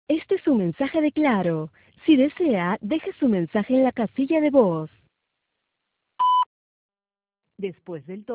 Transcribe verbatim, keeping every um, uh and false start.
Este es un mensaje de Claro. Si desea, deje su mensaje en la casilla de voz. Después del tono.